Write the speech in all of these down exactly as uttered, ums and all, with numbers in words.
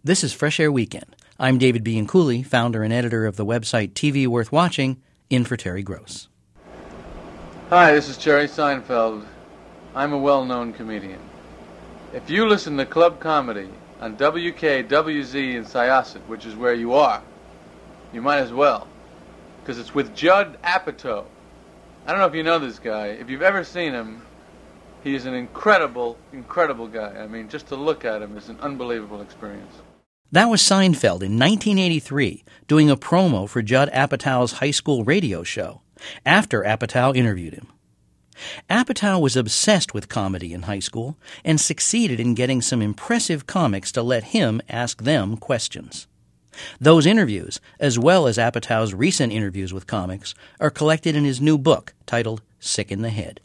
This is Fresh Air Weekend. I'm David Bianculli, founder and editor of the website T V Worth Watching, in for Terry Gross. Hi, this is Jerry Seinfeld. I'm a well-known comedian. If you listen to Club Comedy on W K W Z in Syosset, which is where you are, you might as well, because it's with Judd Apatow. I don't know if you know this guy. If you've ever seen him, he is an incredible, incredible guy. I mean, just to look at him is an unbelievable experience. That was Seinfeld in nineteen eighty-three, doing a promo for Judd Apatow's high school radio show, after Apatow interviewed him. Apatow was obsessed with comedy in high school and succeeded in getting some impressive comics to let him ask them questions. Those interviews, as well as Apatow's recent interviews with comics, are collected in his new book titled Sick in the Head.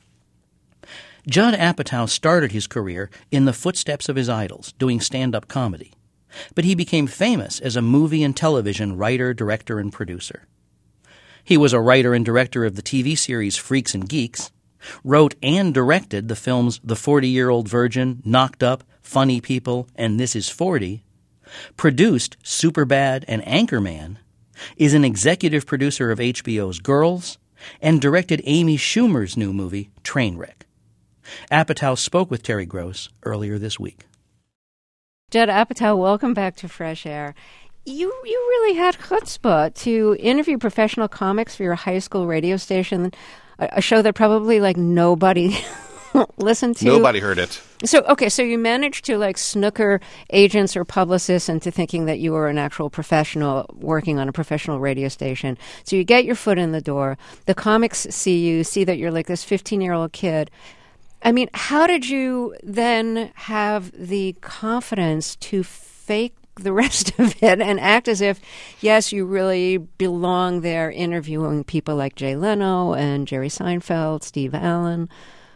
Judd Apatow started his career in the footsteps of his idols, doing stand-up comedy. But he became famous as a movie and television writer, director, and producer. He was a writer and director of the T V series Freaks and Geeks, wrote and directed the films The forty-Year-Old Virgin, Knocked Up, Funny People, and This Is forty, produced Superbad and Anchorman, is an executive producer of H B O's Girls, and directed Amy Schumer's new movie, Trainwreck. Apatow spoke with Terry Gross earlier this week. Judd Apatow, welcome back to Fresh Air. You you really had chutzpah to interview professional comics for your high school radio station, a, a show that probably like nobody listened to. Nobody heard it. So, okay, so you managed to like snooker agents or publicists into thinking that you were an actual professional working on a professional radio station. So you get your foot in the door. The comics see you, see that you're like this fifteen-year-old kid. I mean, how did you then have the confidence to fake the rest of it and act as if, yes, you really belong there interviewing people like Jay Leno and Jerry Seinfeld, Steve Allen?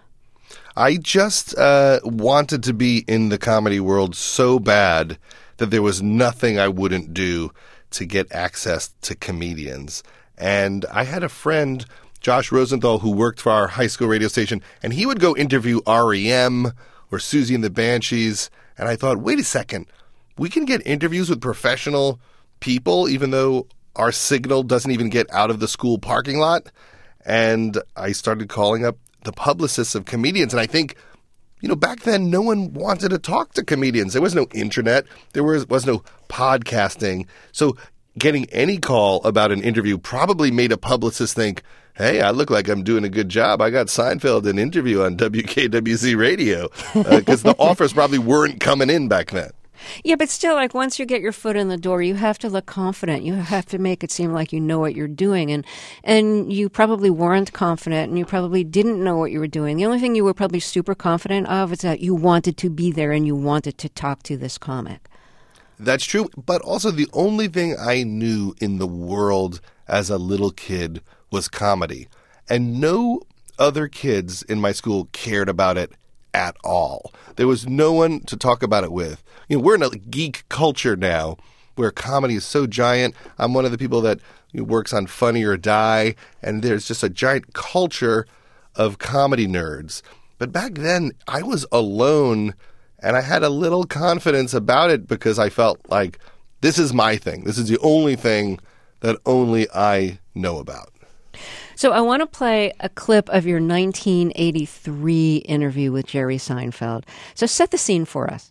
I just uh, wanted to be in the comedy world so bad that there was nothing I wouldn't do to get access to comedians. And I had a friend, Josh Rosenthal, who worked for our high school radio station, and he would go interview R E M or Susie and the Banshees. And I thought, wait a second, we can get interviews with professional people even though our signal doesn't even get out of the school parking lot. And I started calling up the publicists of comedians. And I think, you know, back then no one wanted to talk to comedians. There was no internet. There was, was no podcasting. So getting any call about an interview probably made a publicist think, hey, I look like I'm doing a good job. I got Seinfeld an interview on W K W Z radio, because uh, the offers probably weren't coming in back then. Yeah, but still, like, once you get your foot in the door, you have to look confident. You have to make it seem like you know what you're doing. And and you probably weren't confident, and you probably didn't know what you were doing. The only thing you were probably super confident of is that you wanted to be there and you wanted to talk to this comic. That's true. But also the only thing I knew in the world as a little kid was comedy. And no other kids in my school cared about it at all. There was no one to talk about it with. You know, we're in a geek culture now where comedy is so giant. I'm one of the people that you know, works on Funny or Die, and there's just a giant culture of comedy nerds. But back then, I was alone, and I had a little confidence about it because I felt like this is my thing. This is the only thing that only I know about. So I want to play a clip of your nineteen eighty-three interview with Jerry Seinfeld. So set the scene for us.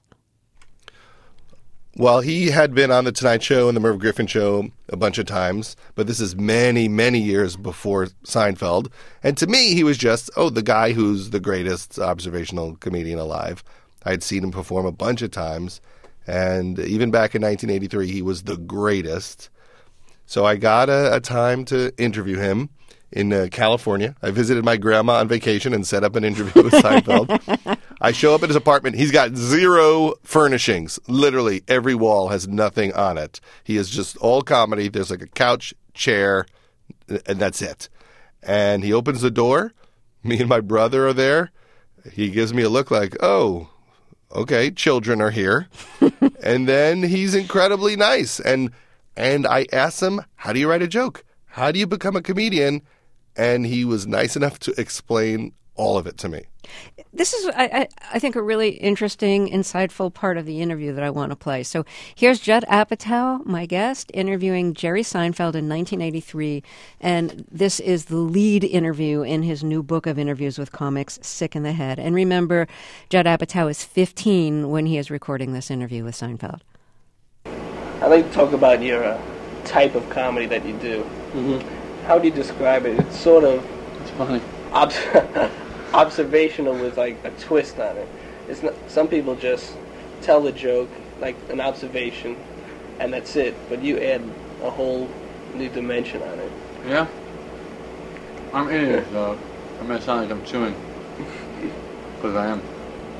Well, he had been on The Tonight Show and The Merv Griffin Show a bunch of times, but this is many, many years before Seinfeld. And to me, he was just, oh, the guy who's the greatest observational comedian alive. I had seen him perform a bunch of times, and even back in nineteen eighty-three, he was the greatest. So I got a, a time to interview him in uh, California. I visited my grandma on vacation and set up an interview with Seinfeld. I show up at his apartment. He's got zero furnishings. Literally, every wall has nothing on it. He is just all comedy. There's like a couch, chair, and that's it. And he opens the door. Me and my brother are there. He gives me a look like, oh, okay, children are here. And then he's incredibly nice. And and I asked him, how do you write a joke? How do you become a comedian? And he was nice enough to explain all of it to me. This is, I, I, I think, a really interesting, insightful part of the interview that I want to play. So here's Judd Apatow, my guest, interviewing Jerry Seinfeld in nineteen eighty-three, and this is the lead interview in his new book of interviews with comics, Sick in the Head. And remember, Judd Apatow is fifteen when he is recording this interview with Seinfeld. I'd like to talk about your uh, type of comedy that you do. Mm-hmm. How do you describe it? It's sort of... It's funny. Ob- observational with like a twist on it. It's not, some people just tell the joke like an observation and that's it, but you add a whole new dimension on it. Yeah? I'm eating it, so I may sound like I'm chewing. Because I am.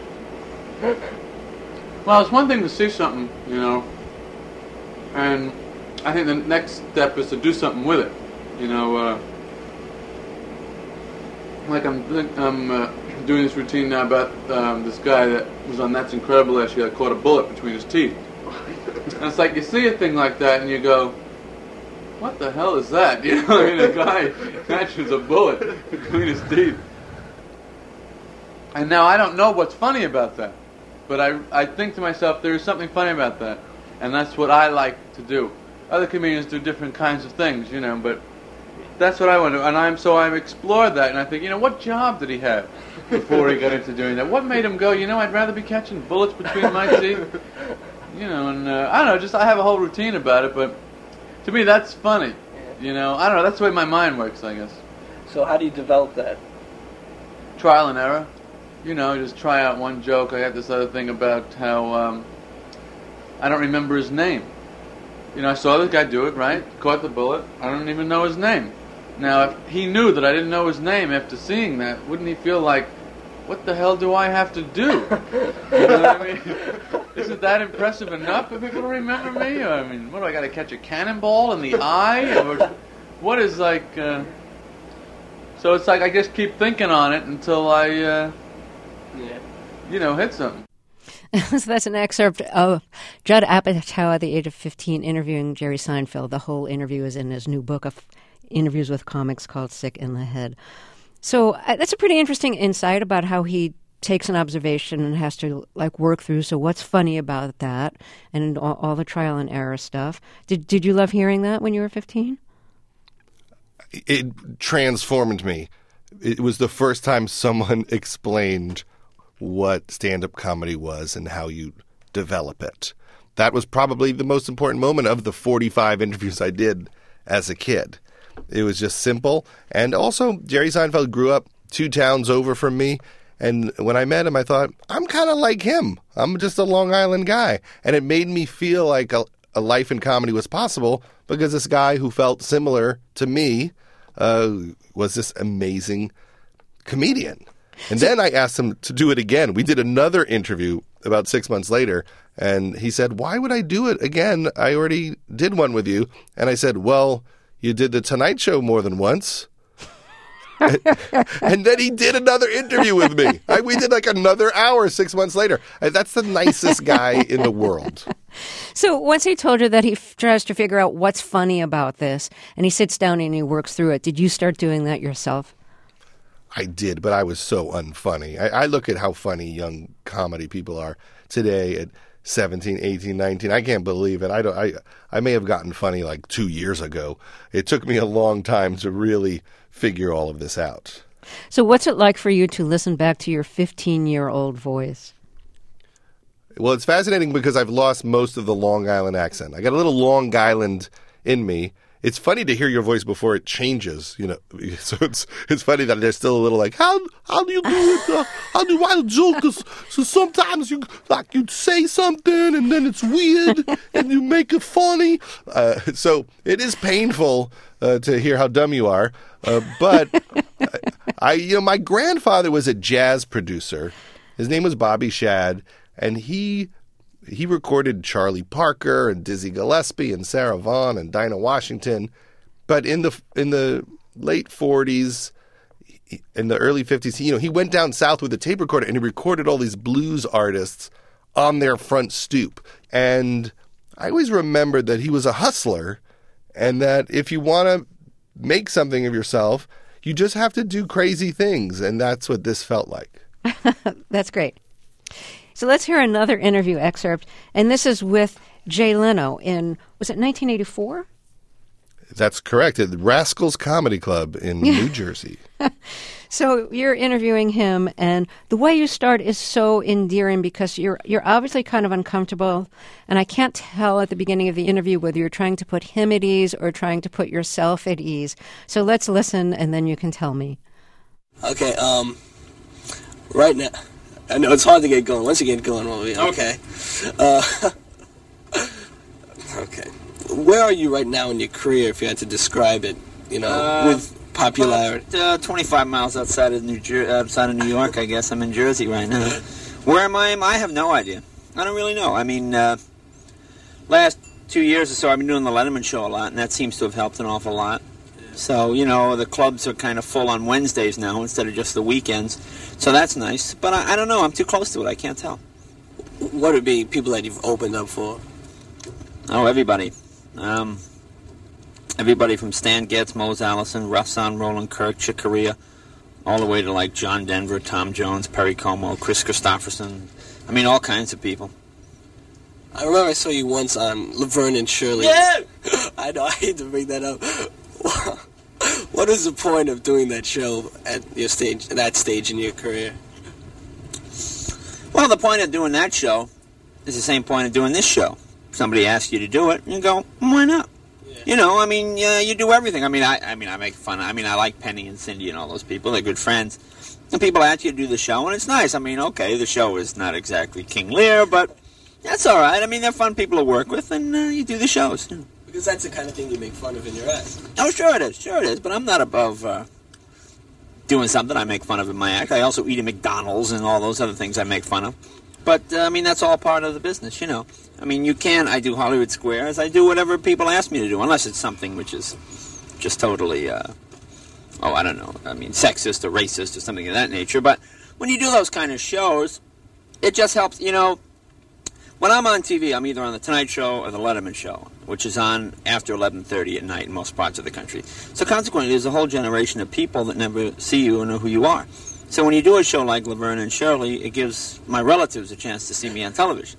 Well, it's one thing to see something, you know, and I think the next step is to do something with it. You know, uh, like I'm, I'm uh, doing this routine now about um, this guy that was on That's Incredible last year that caught a bullet between his teeth. And it's like you see a thing like that and you go, what the hell is that? You know, I mean, a guy catches a bullet between his teeth. And now I don't know what's funny about that. But I, I think to myself, there is something funny about that. And that's what I like to do. Other comedians do different kinds of things, you know, but that's what I want to, and I'm so I've explored that, and I think, you know, what job did he have before he got into doing that? What made him go, you know, I'd rather be catching bullets between my teeth, you know, and uh, I don't know, just I have a whole routine about it, but to me that's funny, you know, I don't know, that's the way my mind works, I guess. So how do you develop that? Trial and error, you know, just try out one joke. I had this other thing about how um, I don't remember his name. You know, I saw this guy do it, right? Caught the bullet. I don't even know his name. Now, if he knew that I didn't know his name after seeing that, wouldn't he feel like, what the hell do I have to do? You know what I mean? Isn't that impressive enough for people to remember me? I mean, what, do I got to catch a cannonball in the eye? Or what is like... Uh... So it's like I just keep thinking on it until I, uh, Yeah. you know, hit something. So that's an excerpt of Judd Apatow at the age of fifteen interviewing Jerry Seinfeld. The whole interview is in his new book of interviews with comics called Sick in the Head. So uh, that's a pretty interesting insight about how he takes an observation and has to like work through. So what's funny about that and all, all the trial and error stuff. Did did you love hearing that when you were fifteen? It transformed me. It was the first time someone explained what stand-up comedy was and how you develop it. That was probably the most important moment of the forty-five interviews I did as a kid. It was just simple. And also, Jerry Seinfeld grew up two towns over from me. And when I met him, I thought, I'm kind of like him. I'm just a Long Island guy. And it made me feel like a, a life in comedy was possible because this guy who felt similar to me uh, was this amazing comedian. And then I asked him to do it again. We did another interview about six months later, and he said, why would I do it again? I already did one with you. And I said, well, you did the Tonight Show more than once. And then he did another interview with me. I, we did like another hour six months later. That's the nicest guy in the world. So once he told you that he f- tries to figure out what's funny about this, and he sits down and he works through it, did you start doing that yourself? I did, but I was so unfunny. I, I look at how funny young comedy people are today at seventeen, eighteen, nineteen. I can't believe it. I don't. I I may have gotten funny like two years ago. It took me a long time to really figure all of this out. So what's it like for you to listen back to your fifteen-year-old voice? Well, it's fascinating because I've lost most of the Long Island accent. I got a little Long Island in me. It's funny to hear your voice before it changes, you know. So it's it's funny that there's still a little like, how how do you do it? Uh, how do I joke? Cause, so sometimes you like you say something and then it's weird and you make it funny. Uh, so it is painful uh, to hear how dumb you are. Uh, but I, I, you know, my grandfather was a jazz producer. His name was Bobby Shad, and he. He recorded Charlie Parker and Dizzy Gillespie and Sarah Vaughan and Dinah Washington. But in the in the late forties, in the early fifties, he, you know, he went down south with a tape recorder and he recorded all these blues artists on their front stoop. And I always remembered that he was a hustler and that if you want to make something of yourself, you just have to do crazy things, and that's what this felt like. That's great. So let's hear another interview excerpt, and this is with Jay Leno in, was it nineteen eighty-four? That's correct, at Rascals Comedy Club in New Jersey. So you're interviewing him, and the way you start is so endearing because you're you're obviously kind of uncomfortable, and I can't tell at the beginning of the interview whether you're trying to put him at ease or trying to put yourself at ease. So let's listen, and then you can tell me. Okay, um, right now, I know it's hard to get going. Once you get going, we'll be okay. Uh, okay. Where are you right now in your career, if you had to describe it, you know, uh, with popularity? About, uh, twenty-five miles outside of New Jer- outside of New York, I guess. I'm in Jersey right now. Where am I? I have no idea. I don't really know. I mean, uh, last two years or so, I've been doing the Letterman show a lot, and that seems to have helped an awful lot. So, you know, the clubs are kind of full on Wednesdays now instead of just the weekends. So that's nice. But I, I don't know. I'm too close to it. I can't tell. What would be people that you've opened up for? Oh, everybody. Um, everybody from Stan Getz, Mose Allison, Rahsaan Roland Kirk, Chick Corea, all the way to like John Denver, Tom Jones, Perry Como, Chris Christopherson. I mean, all kinds of people. I remember I saw you once on Laverne and Shirley. Yeah! I know, I hate to bring that up. What is the point of doing that show at your stage, at that stage in your career? Well, the point of doing that show is the same point of doing this show. Somebody asks you to do it, and you go, why not? Yeah. You know, I mean, uh, you do everything. I mean, I, I mean, I make fun. I mean, I like Penny and Cindy and all those people. They're good friends. And people ask you to do the show, and it's nice. I mean, okay, the show is not exactly King Lear, but that's all right. I mean, they're fun people to work with, and uh, you do the shows. You know. Because that's the kind of thing you make fun of in your act. Oh, sure it is. Sure it is. But I'm not above uh, doing something I make fun of in my act. I also eat at McDonald's and all those other things I make fun of. But, uh, I mean, that's all part of the business, you know. I mean, you can, I do Hollywood Squares, I do whatever people ask me to do, unless it's something which is just totally, uh, oh, I don't know, I mean, sexist or racist or something of that nature. But when you do those kind of shows, it just helps, you know. When I'm on T V, I'm either on The Tonight Show or The Letterman Show, which is on after eleven thirty at night in most parts of the country. So consequently, there's a whole generation of people that never see you or know who you are. So when you do a show like Laverne and Shirley, it gives my relatives a chance to see me on television.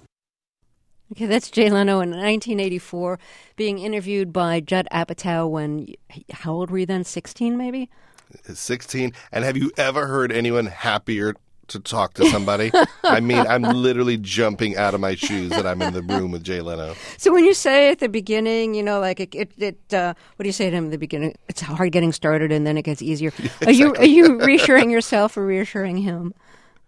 Okay, that's Jay Leno in nineteen eighty-four, being interviewed by Judd Apatow when, how old were you then, sixteen maybe? sixteen. And have you ever heard anyone happier to talk to somebody? I mean, I'm literally jumping out of my shoes that I'm in the room with Jay Leno. So when you say at the beginning, you know, like it, it, it uh, what do you say to him at the beginning? It's hard getting started and then it gets easier. Yeah, exactly. Are you are you reassuring yourself or reassuring him?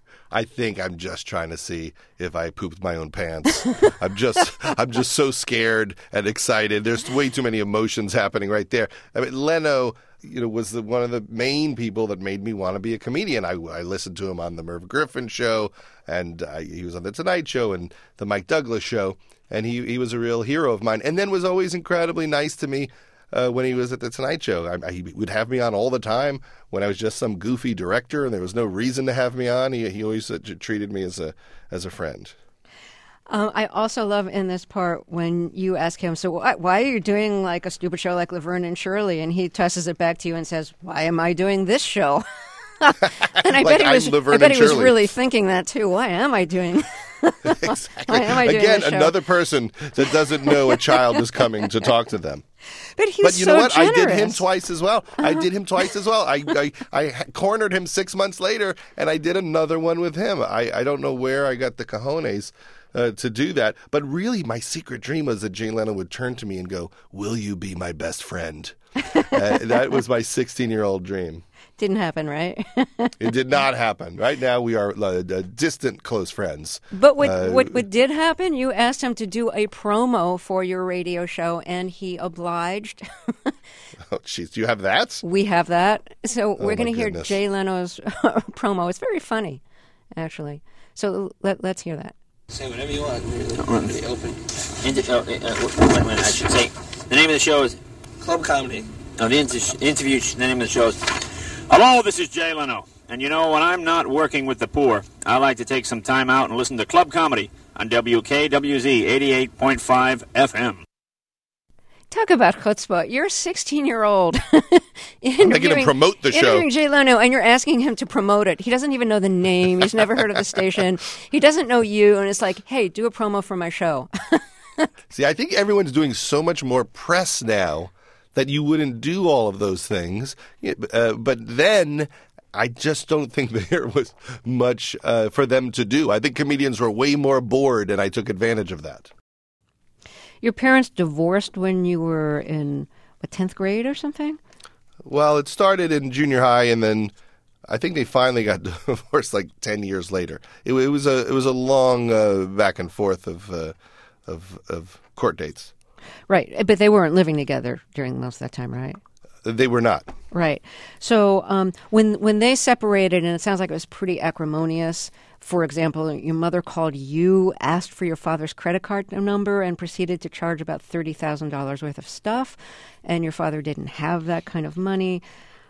I think I'm just trying to see if I pooped my own pants. I'm just I'm just so scared and excited. There's way too many emotions happening right there. I mean, Leno, you know, was the, one of the main people that made me want to be a comedian. I, I listened to him on the Merv Griffin show, and I, he was on the Tonight Show and the Mike Douglas show, and he, he was a real hero of mine. And then was always incredibly nice to me uh, when he was at the Tonight Show. I, he would have me on all the time when I was just some goofy director, and there was no reason to have me on. He, he always uh, treated me as a as a friend. Um, I also love in this part when you ask him, so why, why are you doing like a stupid show like Laverne and Shirley? And he tosses it back to you and says, why am I doing this show? And I like bet he was, Laverne I bet and he was Shirley. really thinking that too. Why am I doing Exactly. Why am I doing Again, this show? another person that doesn't know a child is coming to talk to them. But he's But you so know what? generous. I did him twice as well. Uh-huh. I did him twice as well. I, I I cornered him six months later, and I did another one with him. I, I don't know where I got the cojones uh, to do that. But really, my secret dream was that Jay Leno would turn to me and go, "Will you be my best friend?" uh, that was my sixteen-year-old dream. Didn't happen, right? It did not happen. Right now, we are uh, distant, close friends. But what, uh, what what did happen? You asked him to do a promo for your radio show, and he obliged. Oh, jeez, do you have that? We have that. So Oh, we're going my to hear goodness. Jay Leno's promo. It's very funny, actually. So let, let's hear that. Say whatever you want. Really, be open. Inter- uh, uh, wait a minute, I should say, the name of the show is... Club comedy. No, the inter- interview, the name of the show is... Hello, this is Jay Leno. And you know, when I'm not working with the poor, I like to take some time out and listen to Club Comedy on W K W Z eighty-eight point five F M. Talk about chutzpah. You're a sixteen-year-old. I'm making him promote the show. Interviewing Jay Leno, and you're asking him to promote it. He doesn't even know the name. He's never heard of the station. He doesn't know you, and it's like, hey, do a promo for my show. See, I think everyone's doing so much more press now that you wouldn't do all of those things. Uh, but then I just don't think there was much uh, for them to do. I think comedians were way more bored, and I took advantage of that. Your parents divorced when you were in, what, tenth grade or something? Well, it started in junior high, and then I think they finally got divorced like ten years later. It, it was a it was a long uh, back and forth of, uh, of of court dates. Right, but they weren't living together during most of that time, right? They were not. Right. So um, when when they separated, and it sounds like it was pretty acrimonious. For example, your mother called you, asked for your father's credit card number, and proceeded to charge about thirty thousand dollars worth of stuff, and your father didn't have that kind of money.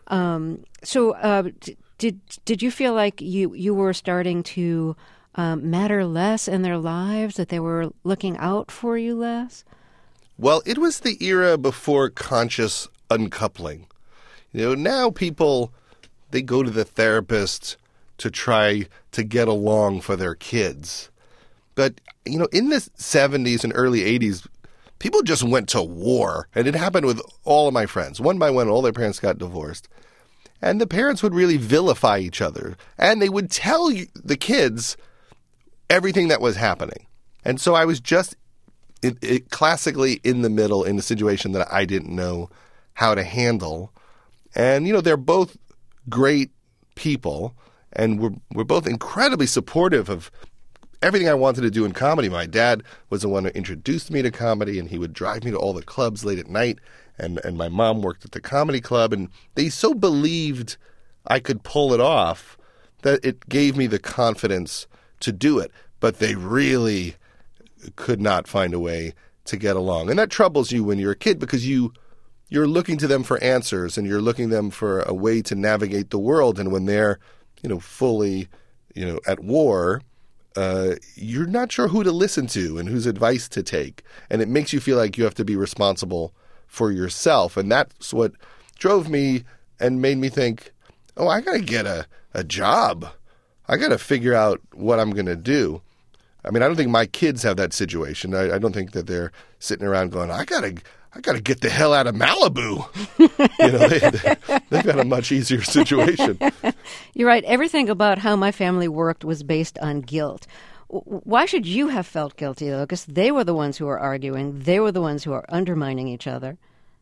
Um, so uh, d- did did you feel like you, you were starting to um, matter less in their lives, that they were looking out for you less? Well, it was the era before conscious uncoupling. You know, now people, they go to the therapist to try to get along for their kids. But, you know, in the seventies and early eighties, people just went to war. And it happened with all of my friends. One by one, all their parents got divorced. And the parents would really vilify each other. And they would tell you, the kids everything that was happening. And so I was just It, it classically in the middle in a situation that I didn't know how to handle. And, you know, they're both great people, and we're, we're both incredibly supportive of everything I wanted to do in comedy. My dad was the one who introduced me to comedy, and he would drive me to all the clubs late at night, and, and my mom worked at the comedy club, and they so believed I could pull it off that it gave me the confidence to do it. But they really could not find a way to get along. And that troubles you when you're a kid, because you, you're looking to them for answers, and you're looking them for a way to navigate the world. And when they're, you know, fully, you know, at war, uh, you're not sure who to listen to and whose advice to take. And it makes you feel like you have to be responsible for yourself. And that's what drove me and made me think, oh, I got to get a, a job. I got to figure out what I'm going to do. I mean, I don't think my kids have that situation. I, I don't think that they're sitting around going, I gotta, I gotta get the hell out of Malibu. You know, they, they, they've got a much easier situation. You're right. Everything about how my family worked was based on guilt. Why should you have felt guilty, though? Because they were the ones who were arguing. They were the ones who were undermining each other.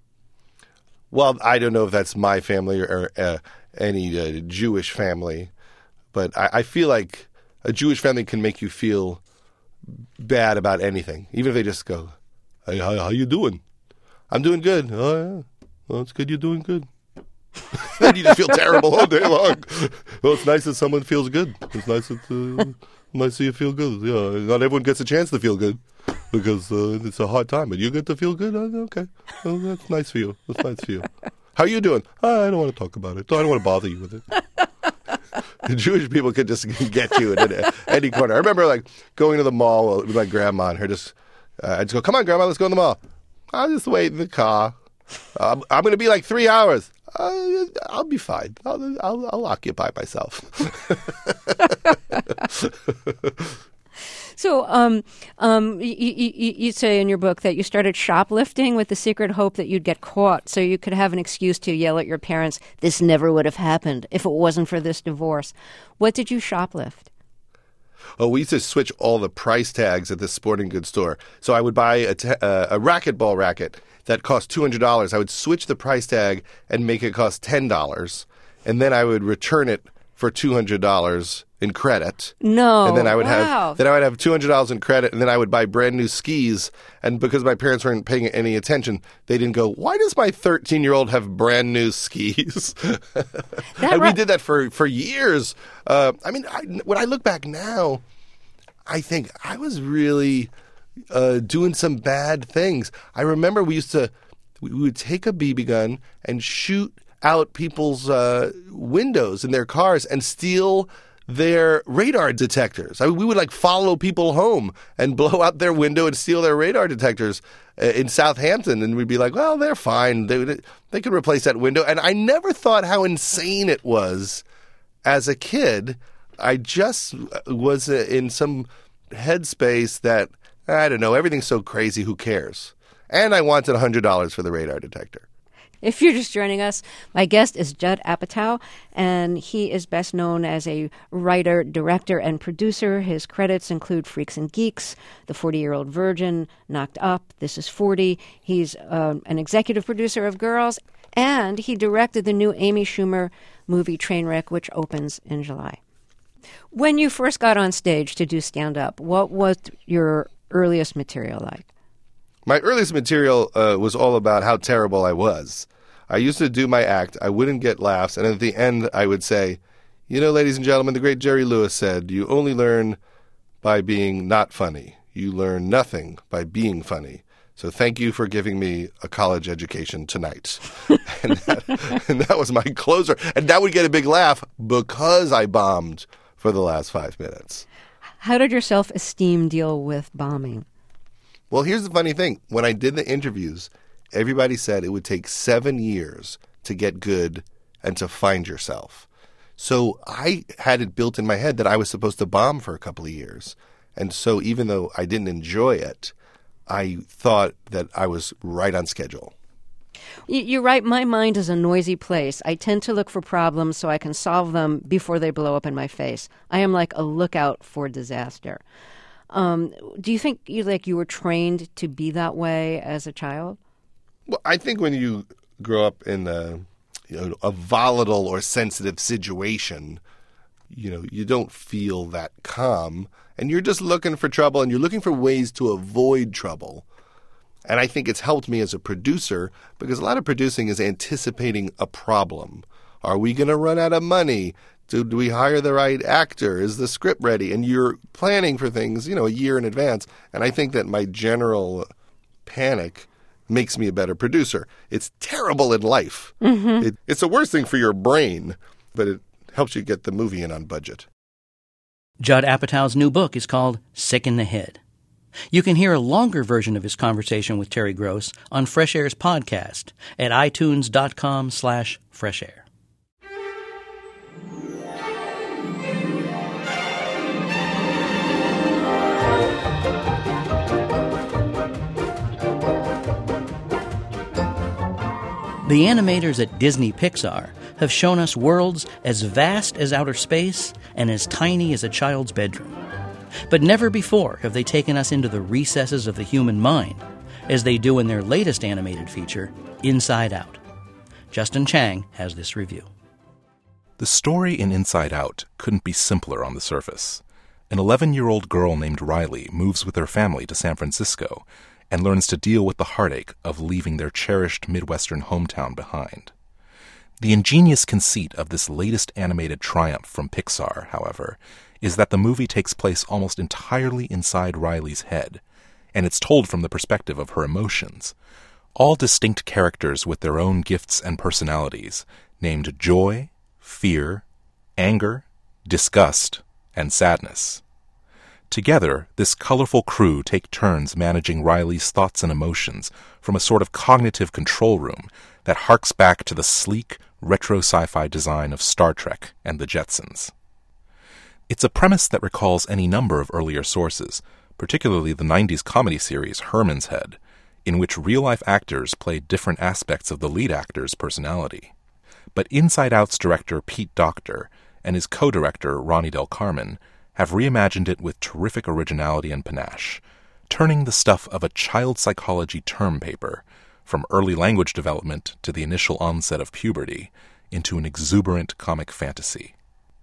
Well, I don't know if that's my family or uh, any uh, Jewish family, but I, I feel like a Jewish family can make you feel bad about anything, even if they just go, hey, how, how you doing? I'm doing good. Oh, yeah. Well, it's good you're doing good. Then you just feel terrible all day long. Well, it's nice that someone feels good. It's nice that, uh, nice that you feel good. Yeah, not everyone gets a chance to feel good because uh, it's a hard time, but you get to feel good? Oh, okay. Well, that's nice for you. That's nice for you. How are you doing? Oh, I don't want to talk about it. I don't want to bother you with it. Jewish people could just get you in any corner. I remember like going to the mall with my grandma and her just, uh, I'd just go, come on, Grandma, let's go in the mall. I'll just wait in the car. Uh, I'm going to be like three hours. Uh, I'll be fine. I'll, I'll, I'll occupy myself. So um, um, you, you, you say in your book that you started shoplifting with the secret hope that you'd get caught so you could have an excuse to yell at your parents, this never would have happened if it wasn't for this divorce. What did you shoplift? Oh, we used to switch all the price tags at the sporting goods store. So I would buy a, ta- uh, a racquetball racket that cost two hundred dollars. I would switch the price tag and make it cost ten dollars. And then I would return it for two hundred dollars in credit. No. And then I would wow. have then I would have two hundred dollars in credit, and then I would buy brand new skis. And because my parents weren't paying any attention, they didn't go, why does my thirteen-year-old have brand new skis? And we did that for, for years. Uh, I mean, I, when I look back now, I think I was really uh, doing some bad things. I remember we used to, we would take a B B gun and shoot out people's uh, windows in their cars and steal their radar detectors. I mean, we would like follow people home and blow out their window and steal their radar detectors uh, in Southampton. And we'd be like, well, they're fine. They, would, they could replace that window. And I never thought how insane it was as a kid. I just was in some headspace that, I don't know, everything's so crazy, who cares? And I wanted one hundred dollars for the radar detector. If you're just joining us, my guest is Judd Apatow, and he is best known as a writer, director, and producer. His credits include Freaks and Geeks, The forty-Year-Old Virgin, Knocked Up, This Is forty. He's um, an executive producer of Girls, and he directed the new Amy Schumer movie Trainwreck, which opens in July. When you first got on stage to do stand-up, what was your earliest material like? My earliest material uh, was all about how terrible I was. I used to do my act, I wouldn't get laughs, and at the end I would say, you know, ladies and gentlemen, the great Jerry Lewis said, you only learn by being not funny. You learn nothing by being funny. So thank you for giving me a college education tonight. and, that, and that was my closer. And that would get a big laugh because I bombed for the last five minutes. How did your self-esteem deal with bombing? Well, here's the funny thing. When I did the interviews, everybody said it would take seven years to get good and to find yourself. So I had it built in my head that I was supposed to bomb for a couple of years. And so even though I didn't enjoy it, I thought that I was right on schedule. You're right. My mind is a noisy place. I tend to look for problems so I can solve them before they blow up in my face. I am like a lookout for disaster. Um, do you think you like you were trained to be that way as a child? Well, I think when you grow up in a, you know, a volatile or sensitive situation, you know, you don't feel that calm, and you're just looking for trouble, and you're looking for ways to avoid trouble. And I think it's helped me as a producer because a lot of producing is anticipating a problem. Are we going to run out of money? Do, do we hire the right actor? Is the script ready? And you're planning for things, you know, a year in advance. And I think that my general panic makes me a better producer. It's terrible in life. Mm-hmm. It, it's the worst thing for your brain, but it helps you get the movie in on budget. Judd Apatow's new book is called Sick in the Head. You can hear a longer version of his conversation with Terry Gross on Fresh Air's podcast at itunes.com slash fresh air. The animators at Disney Pixar have shown us worlds as vast as outer space and as tiny as a child's bedroom. But never before have they taken us into the recesses of the human mind, as they do in their latest animated feature, Inside Out. Justin Chang has this review. The story in Inside Out couldn't be simpler on the surface. An eleven-year-old girl named Riley moves with her family to San Francisco and learns to deal with the heartache of leaving their cherished Midwestern hometown behind. The ingenious conceit of this latest animated triumph from Pixar, however, is that the movie takes place almost entirely inside Riley's head, and it's told from the perspective of her emotions. All distinct characters with their own gifts and personalities, named joy, fear, anger, disgust, and sadness. Together, this colorful crew take turns managing Riley's thoughts and emotions from a sort of cognitive control room that harks back to the sleek, retro sci-fi design of Star Trek and the Jetsons. It's a premise that recalls any number of earlier sources, particularly the nineties comedy series Herman's Head, in which real-life actors played different aspects of the lead actor's personality. But Inside Out's director Pete Docter and his co-director Ronnie Del Carmen have reimagined it with terrific originality and panache, turning the stuff of a child psychology term paper, from early language development to the initial onset of puberty, into an exuberant comic fantasy.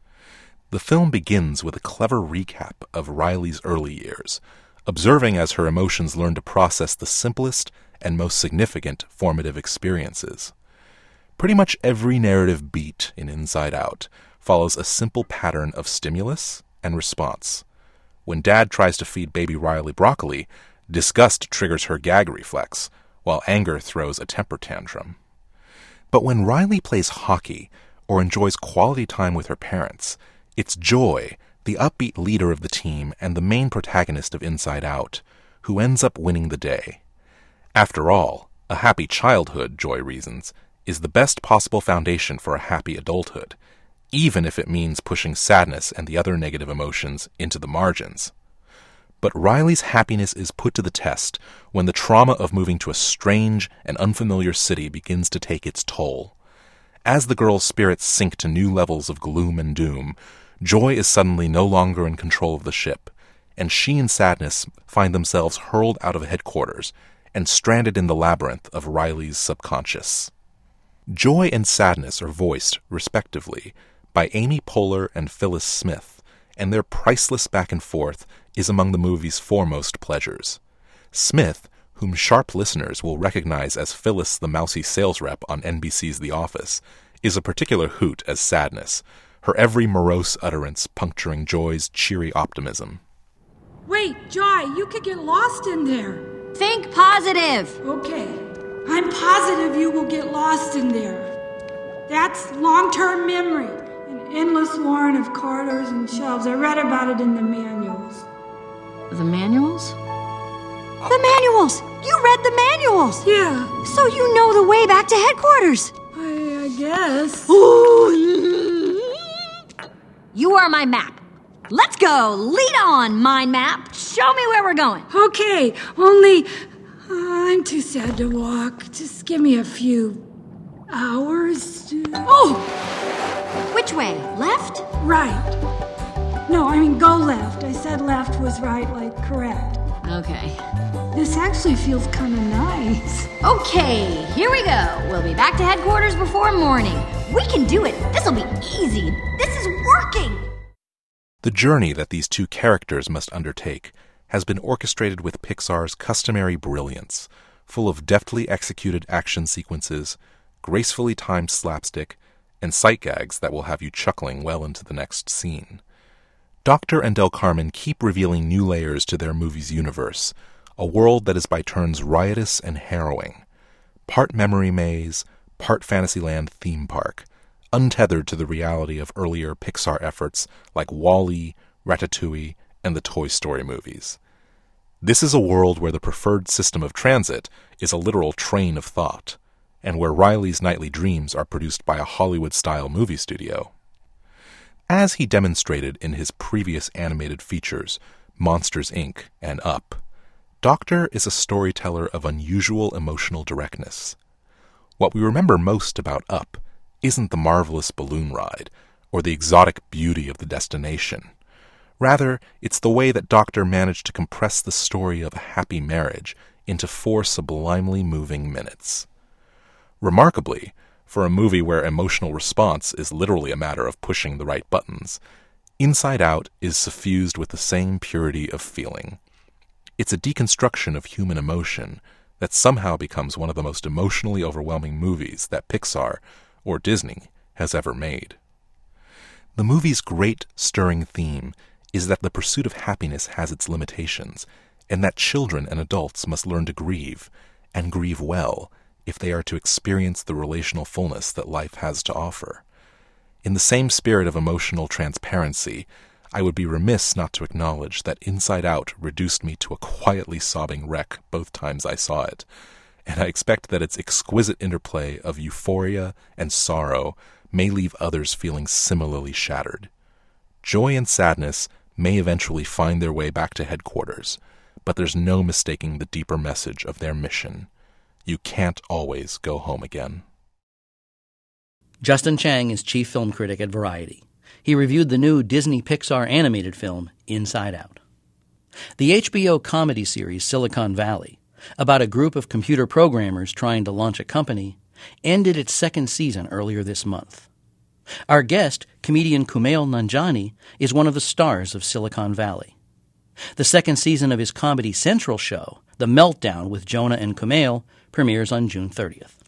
The film begins with a clever recap of Riley's early years, observing as her emotions learn to process the simplest and most significant formative experiences. Pretty much every narrative beat in Inside Out follows a simple pattern of stimulus and response. When Dad tries to feed baby Riley broccoli, disgust triggers her gag reflex, while anger throws a temper tantrum. But when Riley plays hockey or enjoys quality time with her parents, It's Joy, the upbeat leader of the team and the main protagonist of Inside Out, who ends up winning the day. After all, a happy childhood, Joy reasons, is the best possible foundation for a happy adulthood, even if it means pushing sadness and the other negative emotions into the margins. But Riley's happiness is put to the test when the trauma of moving to a strange and unfamiliar city begins to take its toll. As the girl's spirits sink to new levels of gloom and doom, Joy is suddenly no longer in control of the ship, and she and Sadness find themselves hurled out of headquarters and stranded in the labyrinth of Riley's subconscious. Joy and Sadness are voiced, respectively, by Amy Poehler and Phyllis Smith, and their priceless back and forth is among the movie's foremost pleasures. Smith, whom sharp listeners will recognize as Phyllis the mousy sales rep on N B C's The Office, is a particular hoot as Sadness, her every morose utterance puncturing Joy's cheery optimism. Wait, Joy, you could get lost in there. Think positive. Okay. I'm positive you will get lost in there. That's long-term memory, an endless warren of corridors and shelves. I read about it in the manuals. The manuals? The manuals! You read the manuals! Yeah. So you know the way back to headquarters! I, I guess. You are my map. Let's go! Lead on, mind map! Show me where we're going! Okay, only... Uh, I'm too sad to walk. Just give me a few... hours to... Oh! Which way? Left? Right. No, I mean go left. I said left was right, like correct. Okay. This actually feels kind of nice. Okay, here we go. We'll be back to headquarters before morning. We can do it. This'll be easy. This is working. The journey that these two characters must undertake has been orchestrated with Pixar's customary brilliance, full of deftly executed action sequences, gracefully timed slapstick, and sight gags that will have you chuckling well into the next scene. Doctor and Del Carmen keep revealing new layers to their movie's universe, a world that is by turns riotous and harrowing, part memory maze, part Fantasyland theme park, untethered to the reality of earlier Pixar efforts like WALL-E, Ratatouille, and the Toy Story movies. This is a world where the preferred system of transit is a literal train of thought, and where Riley's nightly dreams are produced by a Hollywood-style movie studio. As he demonstrated in his previous animated features, Monsters, Incorporated and Up, Doctor is a storyteller of unusual emotional directness. What we remember most about Up isn't the marvelous balloon ride or the exotic beauty of the destination. Rather, it's the way that Doctor managed to compress the story of a happy marriage into four sublimely moving minutes. Remarkably, for a movie where emotional response is literally a matter of pushing the right buttons, Inside Out is suffused with the same purity of feeling. It's a deconstruction of human emotion that somehow becomes one of the most emotionally overwhelming movies that Pixar, or Disney, has ever made. The movie's great, stirring theme is that the pursuit of happiness has its limitations, and that children and adults must learn to grieve, and grieve well, if they are to experience the relational fullness that life has to offer. In the same spirit of emotional transparency, I would be remiss not to acknowledge that Inside Out reduced me to a quietly sobbing wreck both times I saw it, and I expect that its exquisite interplay of euphoria and sorrow may leave others feeling similarly shattered. Joy and sadness may eventually find their way back to headquarters, but there's no mistaking the deeper message of their mission. You can't always go home again. Justin Chang is chief film critic at Variety. He reviewed the new Disney Pixar animated film, Inside Out. The H B O comedy series Silicon Valley, about a group of computer programmers trying to launch a company, ended its second season earlier this month. Our guest, comedian Kumail Nanjiani, is one of the stars of Silicon Valley. The second season of his Comedy Central show, The Meltdown with Jonah and Kumail, premieres on June thirtieth.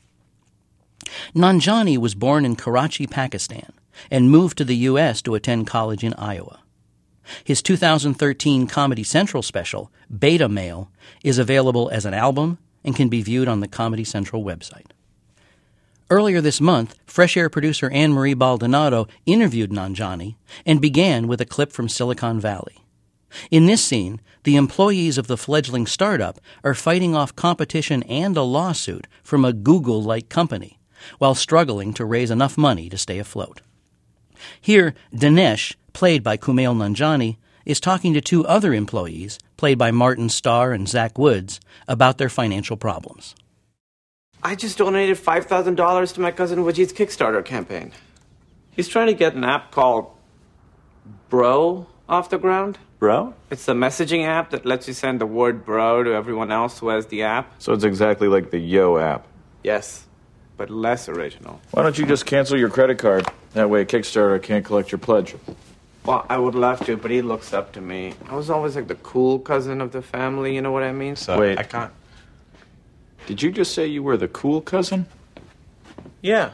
Nanjiani was born in Karachi, Pakistan, and moved to the U S to attend college in Iowa. His two thousand thirteen Comedy Central special, Beta Male, is available as an album and can be viewed on the Comedy Central website. Earlier this month, Fresh Air producer Anne-Marie Baldonado interviewed Nanjiani and began with a clip from Silicon Valley. In this scene, the employees of the fledgling startup are fighting off competition and a lawsuit from a Google-like company while struggling to raise enough money to stay afloat. Here, Dinesh, played by Kumail Nanjiani, is talking to two other employees, played by Martin Starr and Zach Woods, about their financial problems. I just donated five thousand dollars to my cousin Wajid's Kickstarter campaign. He's trying to get an app called Bro off the ground. Bro? It's the messaging app that lets you send the word bro to everyone else who has the app. So it's exactly like the Yo app. Yes, but less original. Why don't you just cancel your credit card? That way Kickstarter can't collect your pledge. Well, I would love to, but he looks up to me. I was always like the cool cousin of the family, you know what I mean? So Wait. I can't. Did you just say you were the cool cousin? Yeah.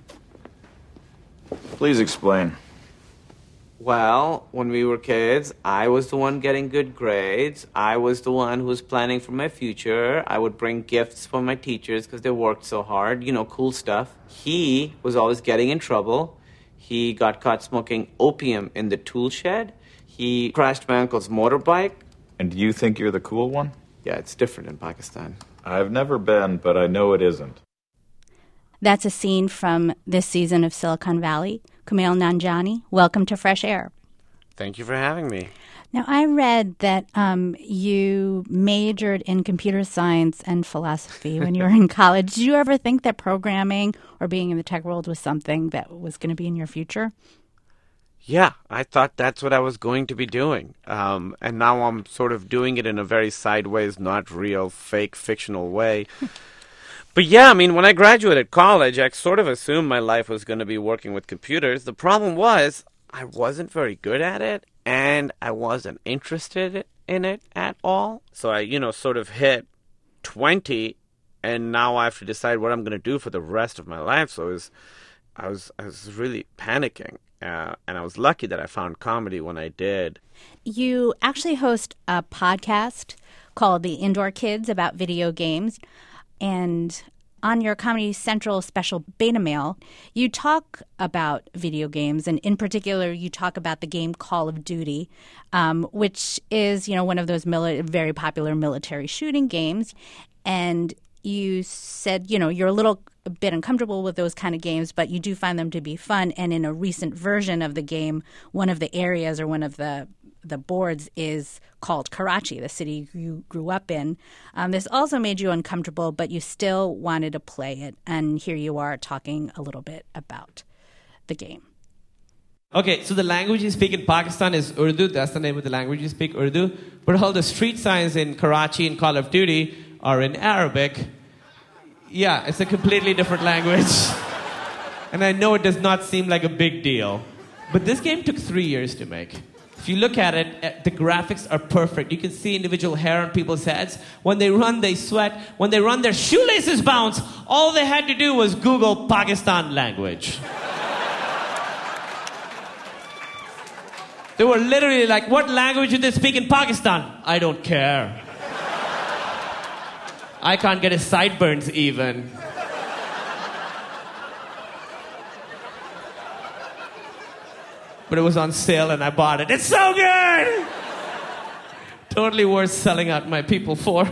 Please explain. Well, when we were kids, I was the one getting good grades. I was the one who was planning for my future. I would bring gifts for my teachers because they worked so hard. You know, cool stuff. He was always getting in trouble. He got caught smoking opium in the tool shed. He crashed my uncle's motorbike. And do you think you're the cool one? Yeah, it's different in Pakistan. I've never been, but I know it isn't. That's a scene from this season of Silicon Valley. Kumail Nanjiani, welcome to Fresh Air. Thank you for having me. Now, I read that um, you majored in computer science and philosophy when you were in college. Did you ever think that programming or being in the tech world was something that was going to be in your future? Yeah, I thought that's what I was going to be doing. Um, and now I'm sort of doing it in a very sideways, not real, fake, fictional way. But yeah, I mean, when I graduated college, I sort of assumed my life was going to be working with computers. The problem was I wasn't very good at it, and I wasn't interested in it at all. So I, you know, sort of hit twenty, and now I have to decide what I'm going to do for the rest of my life. So it was, I was, I was really panicking. Uh, and I was lucky that I found comedy when I did. You actually host a podcast called The Indoor Kids about video games. And on your Comedy Central special Beta Mail, you talk about video games. And in particular, you talk about the game Call of Duty, um, which is, you know, one of those mili- very popular military shooting games. And you said, you know, you're a little a bit uncomfortable with those kind of games, but you do find them to be fun. And in a recent version of the game, one of the areas or one of the the boards is called Karachi, the city you grew up in. Um, this also made you uncomfortable, but you still wanted to play it. And here you are talking a little bit about the game. Okay, so the language you speak in Pakistan is Urdu. That's the name of the language you speak, Urdu. But all the street signs in Karachi and Call of Duty are in Arabic. Yeah, it's a completely different language. And I know it does not seem like a big deal. But this game took three years to make. If you look at it, the graphics are perfect. You can see individual hair on people's heads. When they run, they sweat. When they run, their shoelaces bounce. All they had to do was Google Pakistan language. They were literally like, what language do they speak in Pakistan? I don't care. I can't get his sideburns even. But it was on sale and I bought it. It's so good! Totally worth selling out my people for.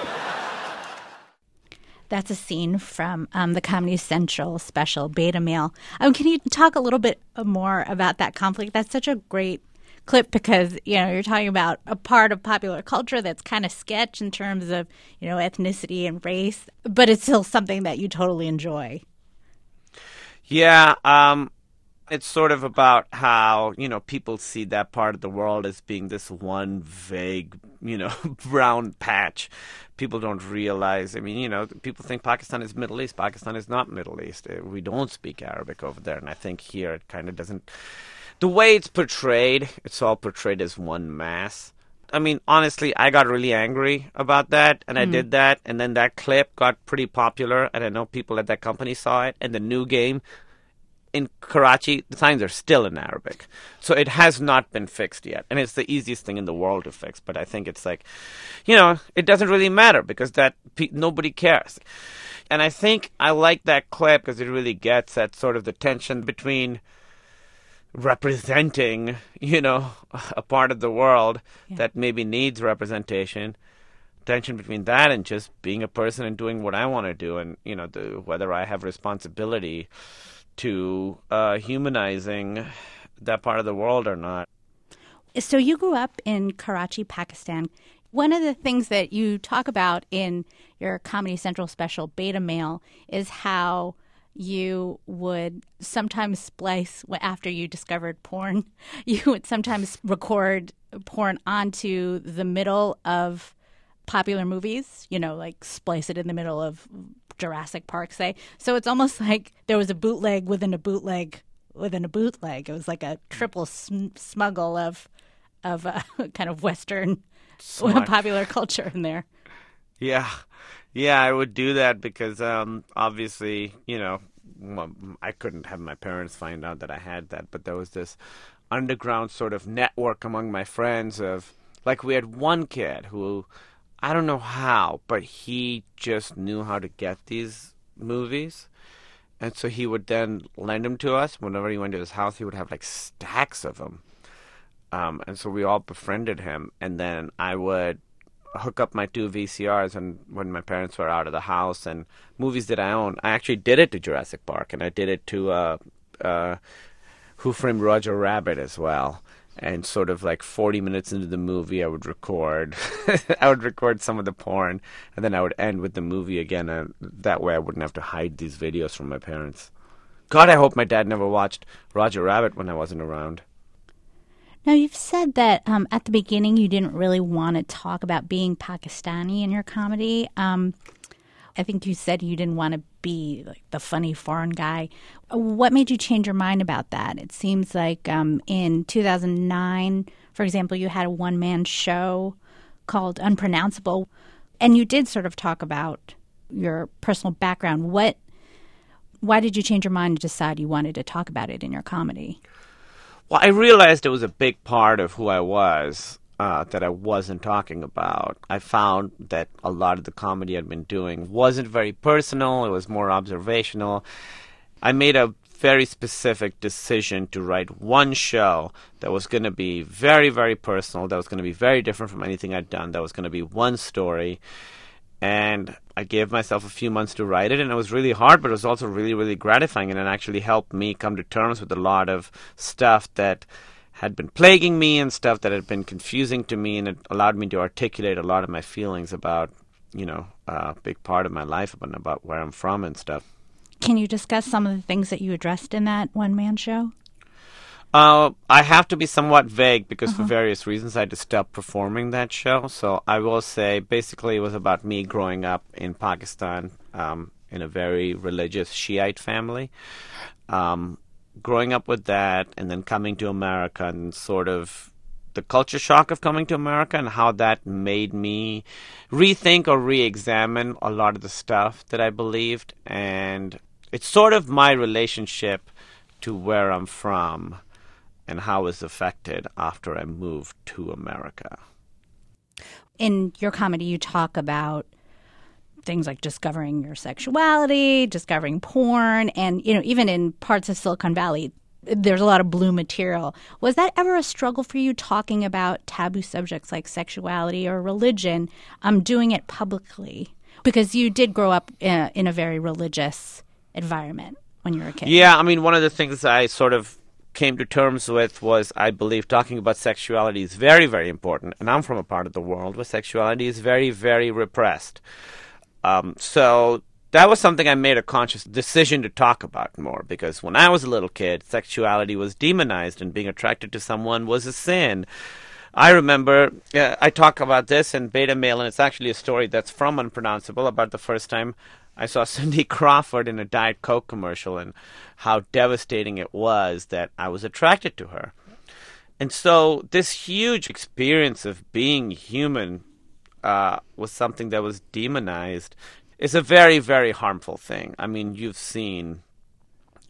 That's a scene from um, the Comedy Central special Beta Mail. Um, can you talk a little bit more about that conflict? That's such a great clip because, you know, you're talking about a part of popular culture that's kind of sketch in terms of, you know, ethnicity and race, but it's still something that you totally enjoy. Yeah, um, it's sort of about how, you know, people see that part of the world as being this one vague, you know, brown patch. People don't realize, I mean, you know, people think Pakistan is Middle East. Pakistan is not Middle East. We don't speak Arabic over there, and I think here it kind of doesn't... The way it's portrayed, it's all portrayed as one mass. I mean, honestly, I got really angry about that, and mm. I did that, and then that clip got pretty popular, and I know people at that company saw it, and the new game, in Karachi, the signs are still in Arabic. So it has not been fixed yet. And it's the easiest thing in the world to fix. But I think it's like, you know, it doesn't really matter because that pe- nobody cares. And I think I like that clip because it really gets at sort of the tension between representing, you know, a part of the world yeah. that maybe needs representation. Tension between that and just being a person and doing what I want to do, and you know, the, whether I have responsibility to uh, humanizing that part of the world or not. So you grew up in Karachi, Pakistan. One of the things that you talk about in your Comedy Central special, Beta Male, is how you would sometimes splice after you discovered porn. You would sometimes record porn onto the middle of popular movies, you know, like splice it in the middle of Jurassic Park, say. So it's almost like there was a bootleg within a bootleg within a bootleg. It was like a triple sm- smuggle of of uh, kind of Western Smart. popular culture in there. Yeah. Yeah, I would do that because um, obviously, you know, I couldn't have my parents find out that I had that, but there was this underground sort of network among my friends of, like, we had one kid who, I don't know how, but he just knew how to get these movies. And so he would then lend them to us. Whenever he went to his house, he would have like stacks of them. Um, and so we all befriended him. And then I would hook up my two V C Rs and when my parents were out of the house, and movies that I own. I actually did it to Jurassic Park, and I did it to uh, uh, Who Framed Roger Rabbit as well. And sort of like forty minutes into the movie, I would record. I would record some of the porn, and then I would end with the movie again. And that way I wouldn't have to hide these videos from my parents. God, I hope my dad never watched Roger Rabbit when I wasn't around. Now, you've said that um, at the beginning you didn't really want to talk about being Pakistani in your comedy. Um, I think you said you didn't want to be like the funny foreign guy. What made you change your mind about that? It seems like um, in two thousand nine, for example, you had a one-man show called Unpronounceable, and you did sort of talk about your personal background. What? Why did you change your mind and decide you wanted to talk about it in your comedy? Well, I realized it was a big part of who I was. Uh, that I wasn't talking about. I found that a lot of the comedy I'd been doing wasn't very personal. It was more observational. I made a very specific decision to write one show that was going to be very, very personal, that was going to be very different from anything I'd done, that was going to be one story. And I gave myself a few months to write it, and it was really hard, but it was also really, really gratifying, and it actually helped me come to terms with a lot of stuff that had been plaguing me and stuff that had been confusing to me, and it allowed me to articulate a lot of my feelings about, you know, a big part of my life and about where I'm from and stuff. Can you discuss some of the things that you addressed in that one-man show? Uh, I have to be somewhat vague because uh-huh. for various reasons I had to stop performing that show. So I will say basically it was about me growing up in Pakistan um, in a very religious Shiite family. Um Growing up with that and then coming to America and sort of the culture shock of coming to America and how that made me rethink or re-examine a lot of the stuff that I believed. And it's sort of my relationship to where I'm from and how it's affected after I moved to America. In your comedy, you talk about things like discovering your sexuality, discovering porn, and, you know, even in parts of Silicon Valley, there's a lot of blue material. Was that ever a struggle for you, talking about taboo subjects like sexuality or religion, um, doing it publicly? Because you did grow up in a, in a very religious environment when you were a kid. Yeah, I mean, one of the things I sort of came to terms with was I believe talking about sexuality is very, very important. And I'm from a part of the world where sexuality is very, very repressed. Um, so that was something I made a conscious decision to talk about more, because when I was a little kid, sexuality was demonized and being attracted to someone was a sin. I remember, uh, I talk about this in Beta Male, and it's actually a story that's from Unpronounceable about the first time I saw Cindy Crawford in a Diet Coke commercial and how devastating it was that I was attracted to her. And so this huge experience of being human Uh, was something that was demonized. It's a very, very harmful thing. I mean, you've seen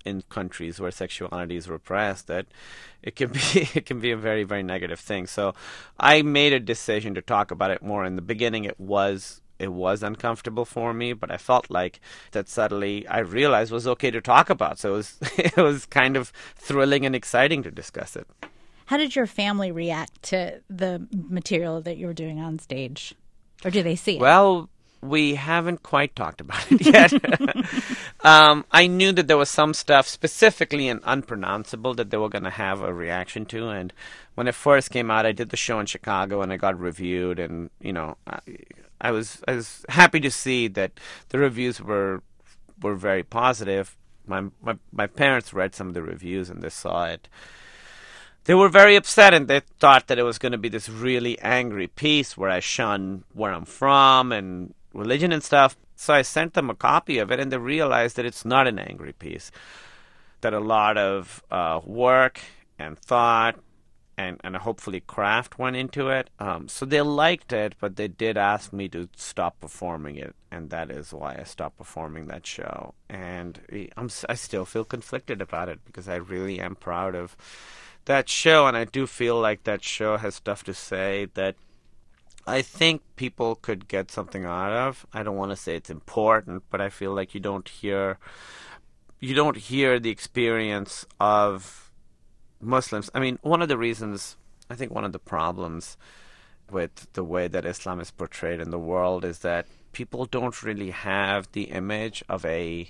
in countries where sexuality is repressed, that it can be it can be a very, very negative thing. So I made a decision to talk about it more. In the beginning, it was it was uncomfortable for me, but I felt like that suddenly I realized was okay to talk about. So it was it was kind of thrilling and exciting to discuss it. How did your family react to the material that you were doing on stage? Or do they see it? Well, we haven't quite talked about it yet. um, I knew that there was some stuff specifically and unpronounceable that they were going to have a reaction to. And when it first came out, I did the show in Chicago and I got reviewed. And, you know, I, I was I was happy to see that the reviews were were very positive. My, my, my parents read some of the reviews and they saw it. They were very upset, and they thought that it was going to be this really angry piece where I shun where I'm from and religion and stuff. So I sent them a copy of it, and they realized that it's not an angry piece, that a lot of uh, work and thought and, and hopefully craft went into it. Um, so they liked it, but they did ask me to stop performing it, and that is why I stopped performing that show. And I'm, I still feel conflicted about it because I really am proud of that show, and I do feel like that show has stuff to say that I think people could get something out of. I don't want to say it's important, but I feel like you don't hear you don't hear the experience of Muslims. I mean, one of the reasons, I think one of the problems with the way that Islam is portrayed in the world is that people don't really have the image of a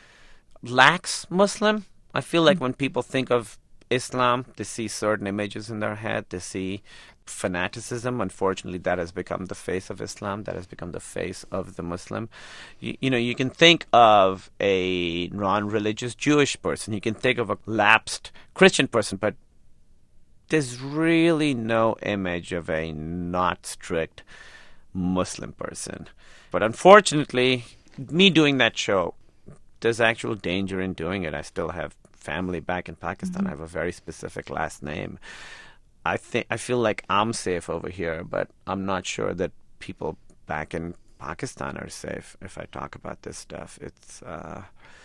lax Muslim. I feel like when people think of Islam, they see certain images in their head. They see fanaticism. Unfortunately, that has become the face of Islam. That has become the face of the Muslim. You, you know, you can think of a non-religious Jewish person. You can think of a lapsed Christian person, but there's really no image of a not strict Muslim person. But unfortunately, me doing that show, there's actual danger in doing it. I still have family back in Pakistan. Mm-hmm. I have a very specific last name. I think I feel like I'm safe over here, but I'm not sure that people back in Pakistan are safe if I talk about this stuff. It's uh,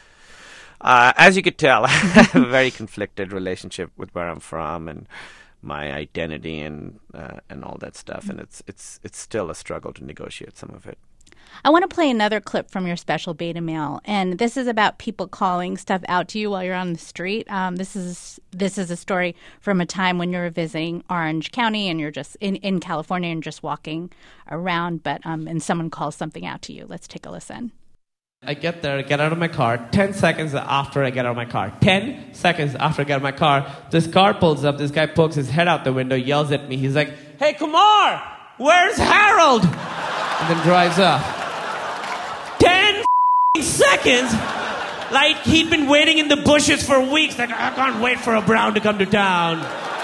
uh, as you could tell, I have a very conflicted relationship with where I'm from and my identity and uh, and all that stuff, and it's it's it's still a struggle to negotiate some of it. I want to play another clip from your special beta mail, and this is about people calling stuff out to you while you're on the street. Um, this is this is a story from a time when you're visiting Orange County and you're just in, in California and just walking around, but um, and someone calls something out to you. Let's take a listen. I get there, get out of my car. Ten seconds after I get out of my car, ten seconds after I get out of my car, this car pulls up. This guy pokes his head out the window, yells at me. He's like, "Hey, Kumar, where's Harold?" And then drives off. Ten seconds? Like he'd been waiting in the bushes for weeks. Like, I can't wait for a Brown to come to town.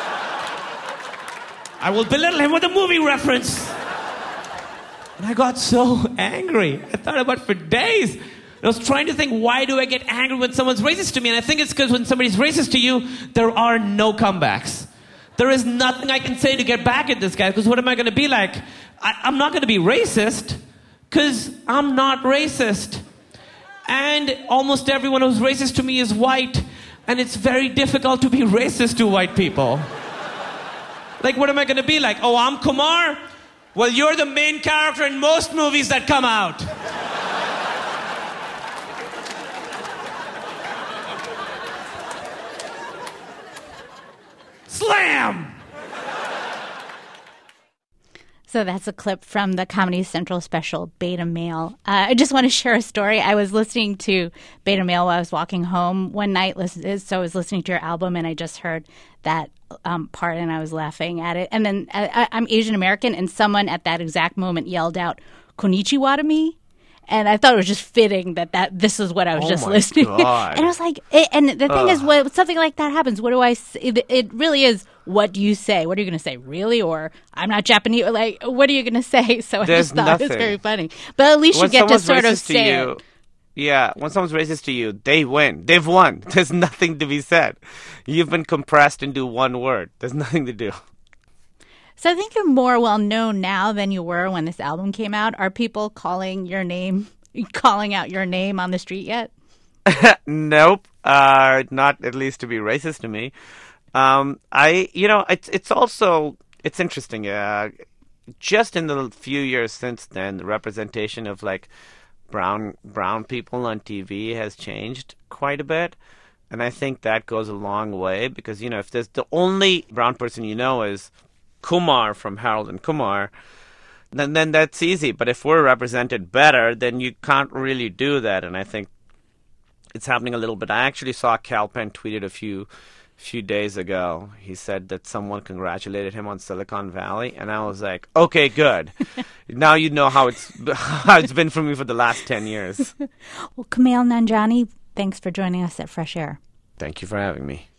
I will belittle him with a movie reference. And I got so angry. I thought about it for days. I was trying to think, why do I get angry when someone's racist to me? And I think it's because when somebody's racist to you, there are no comebacks. There is nothing I can say to get back at this guy, because what am I going to be like? I, I'm not going to be racist, because I'm not racist. And almost everyone who's racist to me is white, and it's very difficult to be racist to white people. Like, what am I going to be like? Oh, I'm Kumar? Well, you're the main character in most movies that come out. Slam! So that's a clip from the Comedy Central special Beta Male. Uh, I just want to share a story. I was listening to Beta Male while I was walking home one night. Listen, so I was listening to your album, and I just heard that um, part, and I was laughing at it. And then I, I'm Asian American, and someone at that exact moment yelled out, "Konnichiwa" to me. And I thought it was just fitting that, that this is what I was oh just my listening. God. And I was like, it, and the thing Ugh. is, when something like that happens, what do I say? It, it really is, what do you say? What are you going to say? Really? Or I'm not Japanese? Or like, what are you going to say? So I There's just thought nothing. it was very funny. But at least When you get to someone's sort of racist to say you, it. Yeah, when someone's racist to you, they win. They've won. There's nothing to be said. You've been compressed into one word. There's nothing to do. So I think you're more well known now than you were when this album came out. Are people calling your name, calling out your name on the street yet? Nope. Uh, not at least to be racist to me. Um, I, you know, it's it's also it's interesting. Uh, just in the few years since then, the representation of like brown brown people on T V has changed quite a bit, and I think that goes a long way because you know if there's the only brown person you know is Kumar from Harold and Kumar, then then that's easy. But if we're represented better, then you can't really do that, and I think it's happening a little bit. I actually saw Kal Penn tweeted a few few days ago. He said that someone congratulated him on Silicon Valley, and I was like, okay, good. Now you know how it's how it's been for me for the last ten years. Well, Kumail Nanjiani, thanks for joining us at Fresh Air. Thank you for having me.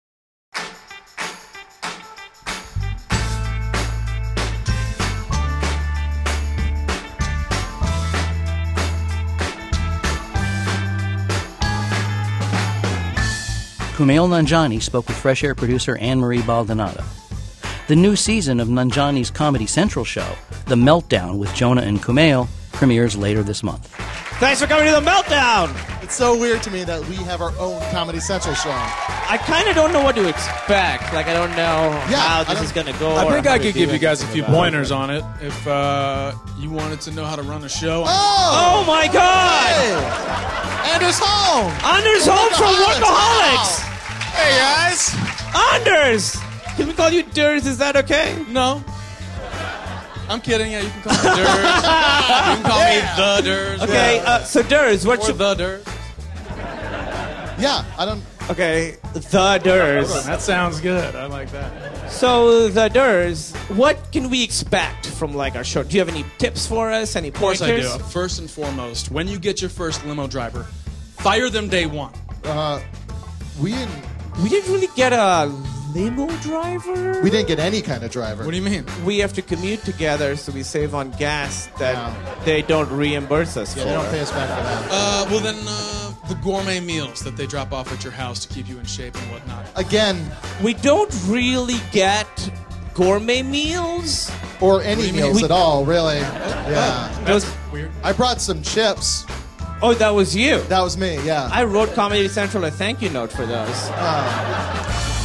Kumail Nanjiani spoke with Fresh Air producer Anne-Marie Baldonado. The new season of Nanjiani's Comedy Central show, The Meltdown with Jonah and Kumail, premieres later this month. Thanks for coming to The Meltdown! It's so weird to me that we have our own Comedy Central show. I kind of don't know what to expect. Like, I don't know Yeah, how I this is don't- going to go. I or think how I to could do give you guys a anything few about it. pointers on it if uh, you wanted to know how to run a show. Oh, my God! Anders Holm! Anders Holm from Workaholics! Hey, guys! Anders! Can we call you Durs? Is that okay? No. I'm kidding. Yeah, you can call me Durs. You can call me the Durs. Okay, Yeah. uh, so Durs, what's Or your... the Durs. Yeah, I don't... Okay, the Durs. That sounds good. I like that. So, the Durs, what can we expect from, like, our show? Do you have any tips for us? Any Of course pointers? I do. First and foremost, when you get your first limo driver, fire them day one. Uh, we didn't... We didn't really get a limo driver. We didn't get any kind of driver. What do you mean? We have to commute together, so we save on gas that Yeah. they don't reimburse us Yeah, for. they don't pay us back for that. Uh, well, then uh, the gourmet meals that they drop off at your house to keep you in shape and whatnot. Again, We don't really get gourmet meals. or any What do you mean? meals We- at all, really. Yeah. Those, Weird. I brought some chips. oh, that was you. That was me, yeah. I wrote Comedy Central a thank you note for those. Uh,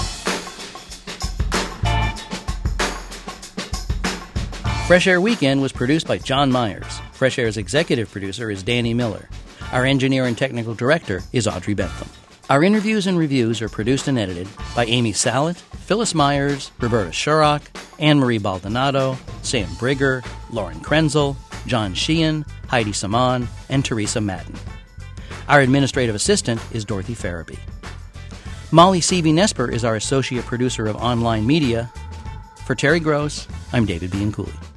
Fresh Air Weekend was produced by John Myers. Fresh Air's executive producer is Danny Miller. Our engineer and technical director is Audrey Bentham. Our interviews and reviews are produced and edited by Amy Salet, Phyllis Myers, Roberta Shurrock, Anne-Marie Baldonado, Sam Brigger, Lauren Krenzel, John Sheehan, Heidi Saman, and Teresa Madden. Our administrative assistant is Dorothy Farabee. Molly Seavey-Nesper is our associate producer of online media. For Terry Gross, I'm David Bianculli.